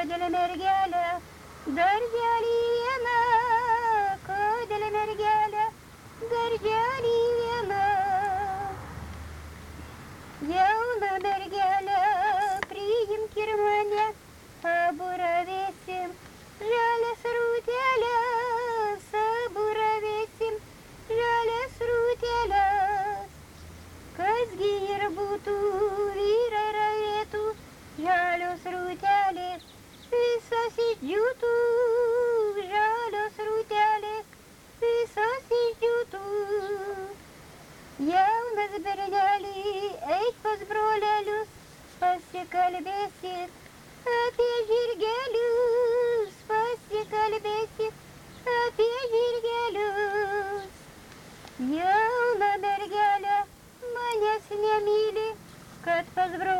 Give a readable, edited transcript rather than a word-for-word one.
kodėl mergelė, darželį viena, kodėl mergelė, darželį viena. Jauna mergelė, priimk ir mane, abu ravėsim, žalias rūtelės, abu ravėsim, žalias rūtelės. Kasgi ir būtų, vyrai ravėtų, žalios rūtelės, visos išdžiūtų, žalios rūtelės, visos išdžiūtų. Jaunas bernelį, eik pas brolelius, pasikalbėsit apie žirgelius, pasikalbėsit apie žirgelius. Jauna mergelė manęs nemyli, kad pas brolelius